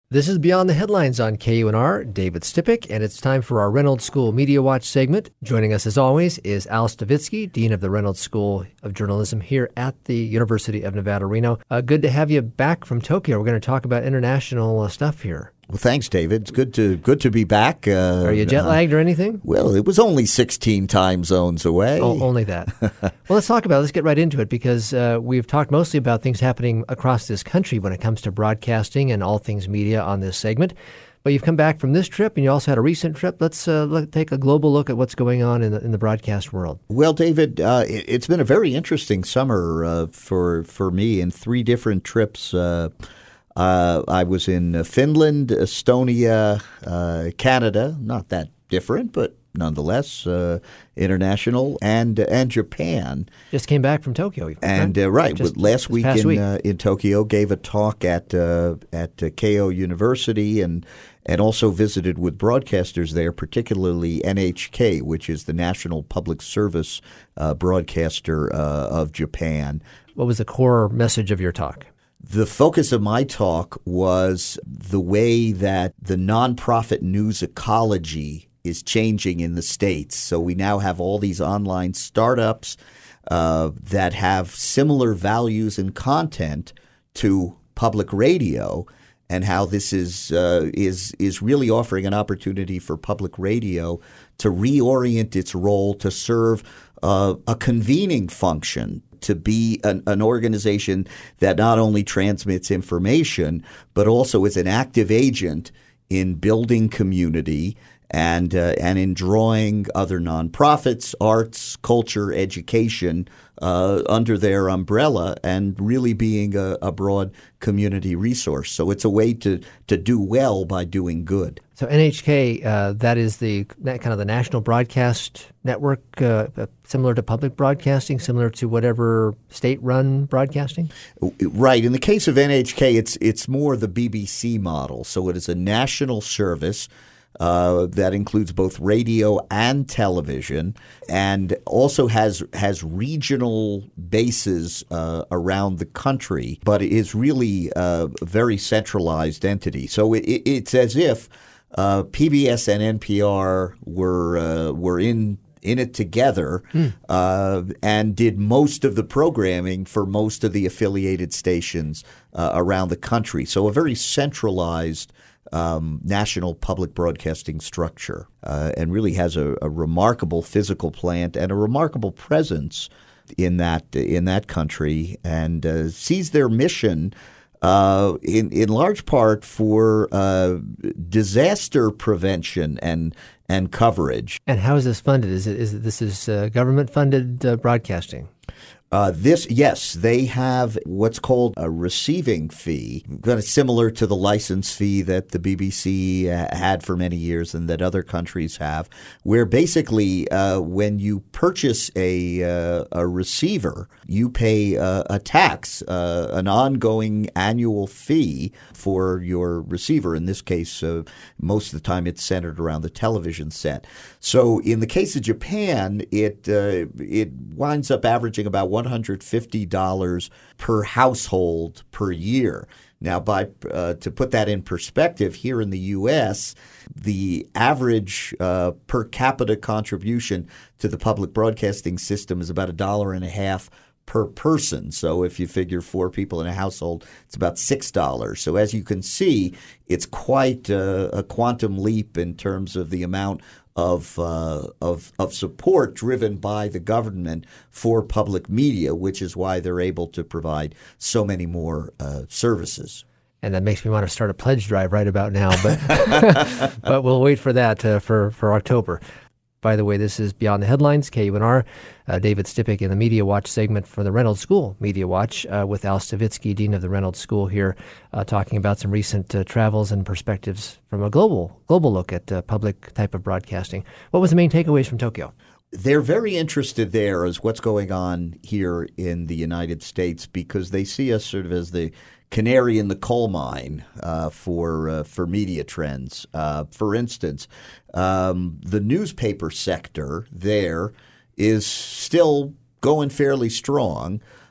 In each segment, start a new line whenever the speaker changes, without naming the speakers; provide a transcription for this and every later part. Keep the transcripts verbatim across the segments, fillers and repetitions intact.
This is Beyond the Headlines on K U N R, David Stipik, and it's time for our Reynolds School Media Watch segment. Joining us as always is Al Stavitsky, Dean of the Reynolds School of Journalism here at the University of Nevada, Reno. Uh, good to have you back from Tokyo. We're going to talk about international uh, stuff here.
Well, thanks, David. It's good to good to be back. Uh,
Are you jet lagged uh, or anything?
Well, it was only sixteen time zones away.
Oh, only that. Well, let's talk about it. Let's get right into it because uh, we've talked mostly about things happening across this country when it comes to broadcasting and all things media on this segment. But you've come back from this trip, and you also had a recent trip. Let's uh, look, take a global look at what's going on in the, in the broadcast world.
Well, David, uh, it, it's been a very interesting summer uh, for for me in three different trips. Uh, uh, I was in Finland, Estonia, uh, Canada. Not that different, but nonetheless uh, international, and and Japan.
Just came back from Tokyo.
And uh, right,
Just,
last week in
week.
Uh, in Tokyo, gave a talk at uh, at uh, Keio University, and and also visited with broadcasters there, particularly N H K, which is the National Public Service uh, broadcaster uh, of Japan.
What was the core message of your talk?
The focus of my talk was the way that the nonprofit news ecology is changing in the States. So we now have all these online startups uh, that have similar values and content to public radio, and how this is uh, is is really offering an opportunity for public radio to reorient its role to serve uh, a convening function, to be an, an organization that not only transmits information, but also is an active agent in building community and uh, and in drawing other nonprofits, arts, culture, education uh, under their umbrella, and really being a, a broad community resource. So it's a way to to do well by doing good.
So N H K, uh, that is the that kind of the national broadcast network, uh, similar to public broadcasting, similar to whatever state-run broadcasting?
Right. In the case of N H K, it's it's more the B B C model. So it is a national service Uh, that includes both radio and television, and also has has regional bases uh, around the country, but it is really uh, a very centralized entity. So it, it, it's as if uh, P B S and N P R were uh, were in in it together mm. uh, and did most of the programming for most of the affiliated stations uh, around the country. So a very centralized Um, national public broadcasting structure, uh, and really has a, a remarkable physical plant and a remarkable presence in that in that country, and uh, sees their mission uh, in in large part for uh, disaster prevention and and coverage.
And how is this funded? Is it is it, this is uh, government funded uh, broadcasting?
Uh, this, yes, they have what's called a receiving fee, kind of similar to the license fee that the B B C uh, had for many years and that other countries have, where basically uh, when you purchase a uh, a receiver, you pay uh, a tax, uh, an ongoing annual fee for your receiver. In this case, uh, most of the time it's centered around the television set. So in the case of Japan, it uh, it winds up averaging about one hundred fifty dollars per household per year. Now, by uh, to put that in perspective, here in the U S, the average uh, per capita contribution to the public broadcasting system is about a dollar and a half per person. So if you figure four people in a household, it's about six dollars. So as you can see, it's quite a, a quantum leap in terms of the amount of, uh, of of support driven by the government for public media, which is why they're able to provide so many more uh, services.
And that makes me want to start a pledge drive right about now, but but we'll wait for that uh, for, for October. By the way, this is Beyond the Headlines, K U N R. Uh, David Stipik in the Media Watch segment for the Reynolds School Media Watch uh, with Al Stavitsky, Dean of the Reynolds School here, uh, talking about some recent uh, travels and perspectives from a global global look at uh, public type of broadcasting. What was the main takeaways from Tokyo?
They're very interested there as what's going on here in the United States, because they see us sort of as the canary in the coal mine uh, for uh, for media trends. Uh, for instance, um, the newspaper sector there is still going fairly strong,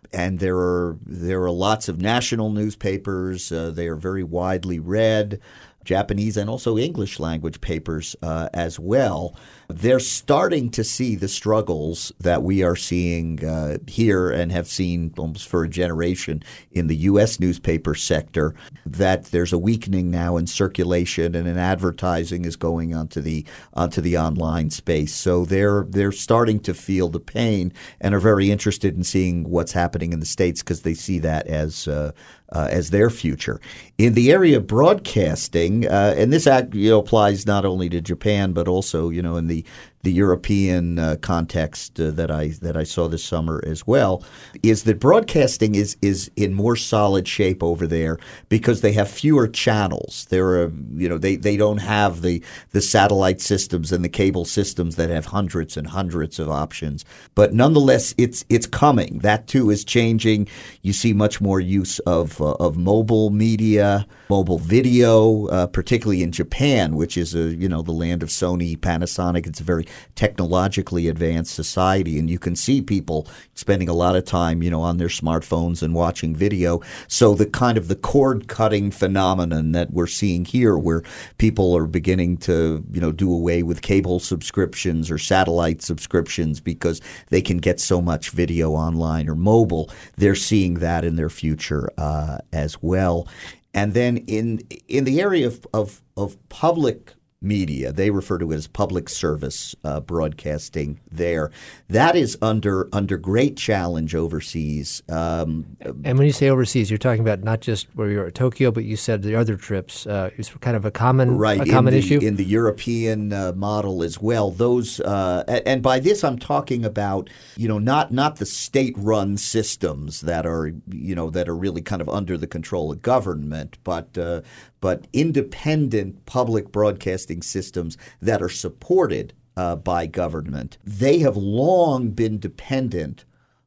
and there are there are lots of national newspapers. Uh, they are very widely read, Japanese and also English language papers uh, as well. They're starting to see the struggles that we are seeing uh, here and have seen almost for a generation in the U S newspaper sector, that there's a weakening now in circulation and in advertising is going onto the onto the online space. So they're they're starting to feel the pain and are very interested in seeing what's happening in the States because they see that as uh, uh, as their future. In the area of broadcasting, uh, and this act, you know, applies not only to Japan but also, you know, in the the European uh, context uh, that I that I saw this summer as well, is that broadcasting is is in more solid shape over there because they have fewer channels. There are, you know, they, they don't have the the satellite systems and the cable systems that have hundreds and hundreds of options. But nonetheless, it's it's coming. That too is changing. You see much more use of uh, of mobile media, mobile video, uh, particularly in Japan, which is a you know the land of Sony, Panasonic. It's a very technologically advanced society, and you can see people spending a lot of time, you know, on their smartphones and watching video. So the kind of the cord-cutting phenomenon that we're seeing here, where people are beginning to, you know, do away with cable subscriptions or satellite subscriptions because they can get so much video online or mobile, they're seeing that in their future uh, as well. And then in in the area of of, of public media, they refer to it as public service uh, broadcasting there. That is under under great challenge overseas. Um,
and when you say overseas, you're talking about not just where you're at Tokyo, but you said the other trips. Uh, it's kind of a common,
right,
a common
in the,
issue?
In the European uh, model as well. Those uh, and by this I'm talking about, you know, not not the state-run systems that are, you know, that are really kind of under the control of government, but uh, but independent public broadcasting systems that are supported uh, by government. They have long been dependent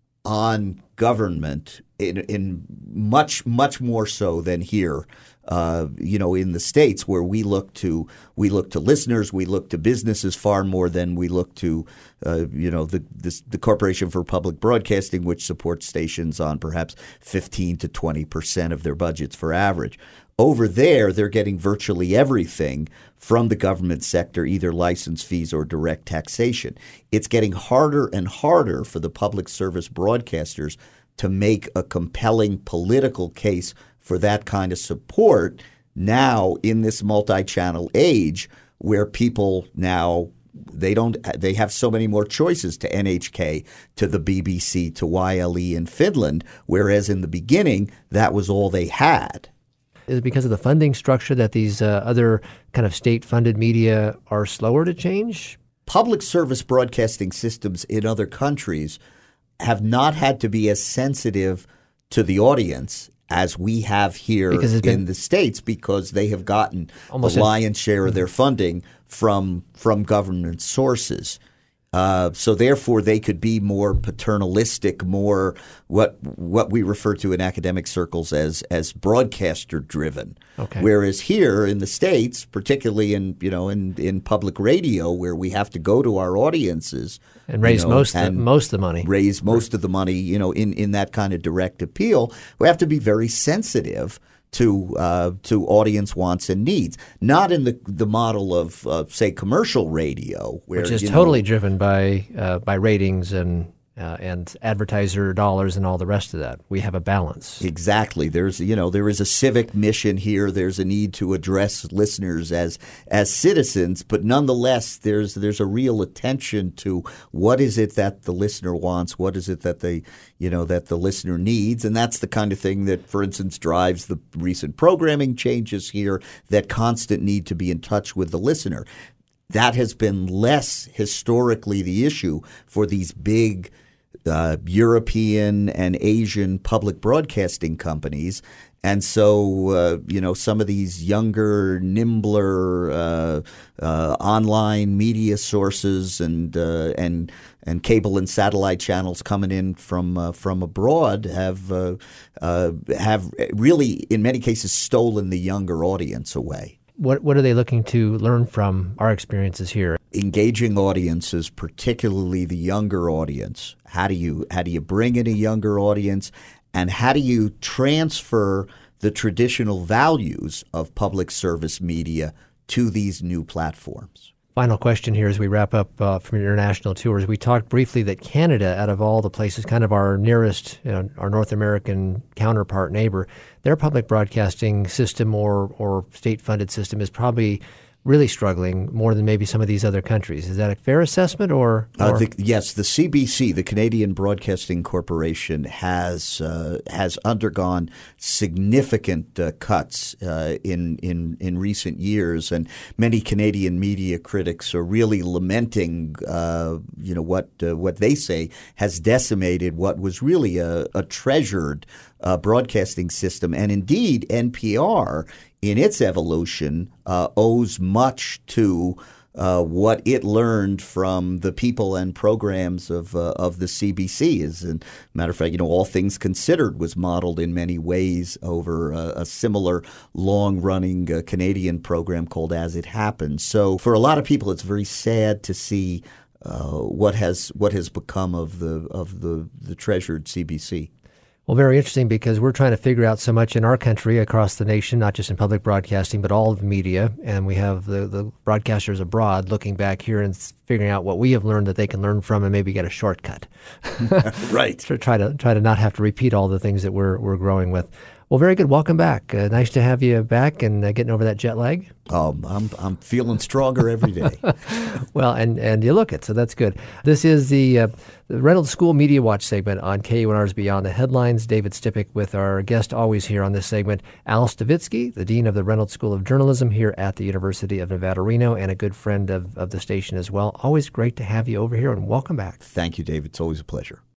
on government in, in much, much more so than here. Uh, you know, in the States, where we look to we look to listeners, we look to businesses far more than we look to, uh, you know, the this, the Corporation for Public Broadcasting, which supports stations on perhaps fifteen to twenty percent of their budgets for average. Over there, they're getting virtually everything from the government sector, either license fees or direct taxation. It's getting harder and harder for the public service broadcasters to make a compelling political case for that kind of support now in this multi-channel age where people now they don't they have so many more choices to N H K, to the B B C, to Y L E in Finland, whereas in the beginning that was all they had.
Is it because of the funding structure that these uh, other kind of state-funded media are slower to change?
Public service broadcasting systems in other countries have not had to be as sensitive to the audience as we have here in the States because they have gotten the lion's share of their funding from from government sources. Uh, so therefore, they could be more paternalistic, more what what we refer to in academic circles as as broadcaster driven.
Okay.
Whereas here in the States, particularly in you know in, in public radio, where we have to go to our audiences
and raise
you know,
most
and
the, most of the money,
raise most of the money, you know, in, in that kind of direct appeal, we have to be very sensitive to uh, to audience wants and needs, not in the the model of uh, say commercial radio, where
which is
you
totally
know,
driven by uh, by ratings and uh, and advertiser dollars and all the rest of that. We have a balance.
Exactly. There's you know there is a civic mission here. There's a need to address listeners as as citizens, but nonetheless, there's there's a real attention to what is it that the listener wants, what is it that they you know that the listener needs, and that's the kind of thing that, for instance, drives the recent programming changes here. That constant need to be in touch with the listener. That has been less historically the issue for these big uh, European and Asian public broadcasting companies. And so, uh, you know, some of these younger, nimbler uh, uh, online media sources and uh, and and cable and satellite channels coming in from uh, from abroad have uh, uh, have really, in many cases, stolen the younger audience away.
What what are they looking to learn from our experiences here?
Engaging audiences, particularly the younger audience. How do you how do you bring in a younger audience, and how do you transfer the traditional values of public service media to these new platforms?
Final question here as we wrap up uh, from your international tours. We talked briefly that Canada, out of all the places, kind of our nearest, you know, our North American counterpart neighbor, their public broadcasting system or, or state-funded system is probably really struggling more than maybe some of these other countries. Is that a fair assessment? Or, or?
Uh, the, yes, the C B C, the Canadian Broadcasting Corporation, has uh, has undergone significant uh, cuts uh, in in in recent years, and many Canadian media critics are really lamenting, uh, you know, what uh, what they say has decimated what was really a, a treasured uh, broadcasting system, and indeed N P R, in its evolution, uh, owes much to uh, what it learned from the people and programs of uh, of the C B C. As a matter of fact, you know, All Things Considered was modeled in many ways over a, a similar long-running uh, Canadian program called As It Happens. So for a lot of people, it's very sad to see uh, what has what has become of the of the, the treasured C B C.
Well, very interesting, because we're trying to figure out so much in our country, across the nation, not just in public broadcasting, but all of the media. And we have the, the broadcasters abroad looking back here and figuring out what we have learned that they can learn from and maybe get a shortcut.
Right.
To try to try to not have to repeat all the things that we're we're growing with. Well, very good. Welcome back. Uh, nice to have you back and uh, getting over that jet lag.
Um, I'm I'm feeling stronger every day.
Well, and, and you look it, so that's good. This is the, uh, the Reynolds School Media Watch segment on K U N R's Beyond the Headlines. David Stipik with our guest always here on this segment, Al Stavitsky, the Dean of the Reynolds School of Journalism here at the University of Nevada, Reno, and a good friend of, of the station as well. Always great to have you over here, and welcome back.
Thank you, Dave. It's always a pleasure.